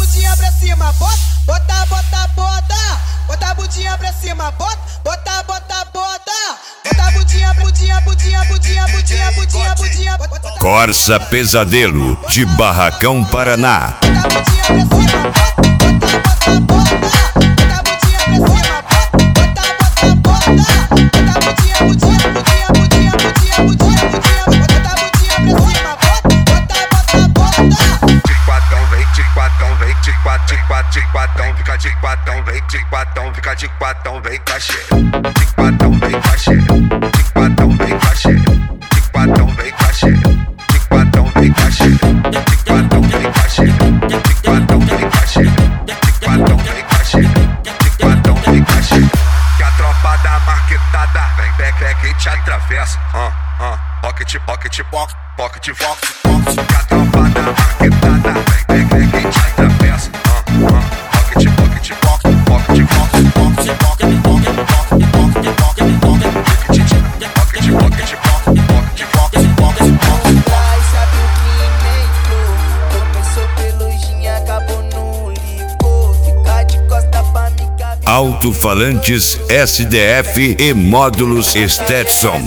bundinha pra cima, bota, bota, bota, bota. Bota a bundinha pra cima, bota, bota, bota, bota. Bota a bundinha, bundinha, bundinha, bundinha, bundinha, bundinha, bundinha. Corsa Pesadelo de Barracão, Paraná. Bota a bundinha pra cima, bota, bota, bota, bota. Bota a bundinha pra cima, bota, bota, bota, bota. Bota a bundinha, bundinha, bundinha, bundinha, bundinha, bundinha, bundinha. Bota a bundinha pra cima, bota, bota, bota, bota. Tic-quatão, vem, tic-quatão, vem, tic-quatão, tic-quatão, fica tic-quatão, vem, tic-quatão, fica tic-quatão, vem, cachê. Tic-quatão, vem, cachê. Tic-quatão, vem, cachê. Tic-quatão, vem, cachê. Tic-quatão, vem, cachê. Tic-quatão, vem, cachê. Tic-quatão, vem, cachê. Tic-quatão, vem, cachê. Tic-quatão, vem, cachê. Que a tropa da marquetada vem, que te atravessa. Pocket, pocket, pocket, pocket, pocket, pocket. Que a tropa da marquetada vem, que te atravessa. Pocket, pocket, pocket, pocket, pocket, pocket, pocket, pocket, pocket, pocket, pocket, pocket, pocket, pocket, pocket, pocket. Sabe o que nem flor? Começou pelo gin, acabou no licor. Ficar de costa pra me caber. Alto-falantes SDF e módulos Stetson.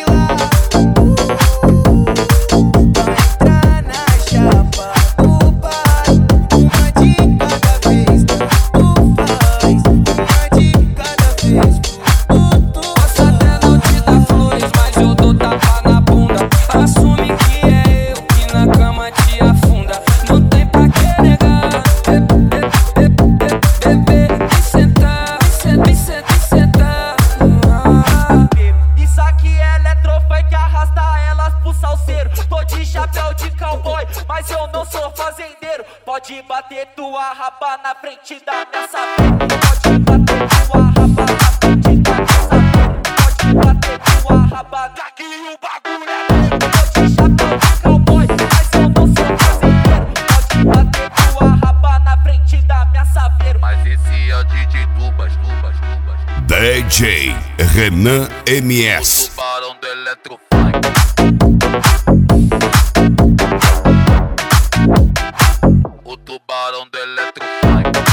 Mas eu não sou fazendeiro. Pode bater tua raba na frente da minha saveira. Pode bater tua raba na frente da minha saveira. Pode bater tua raba daqui o bagulho é doido. Tô de chapéu de cowboy, mas eu não sou fazendeiro. Pode bater tua raba na frente da minha saveira. Mas esse é o DJ Tubas, Tubas, Tubas. DJ Renan MS. O tubarão do Eletrofunk. O tubarão do Eletrofunk.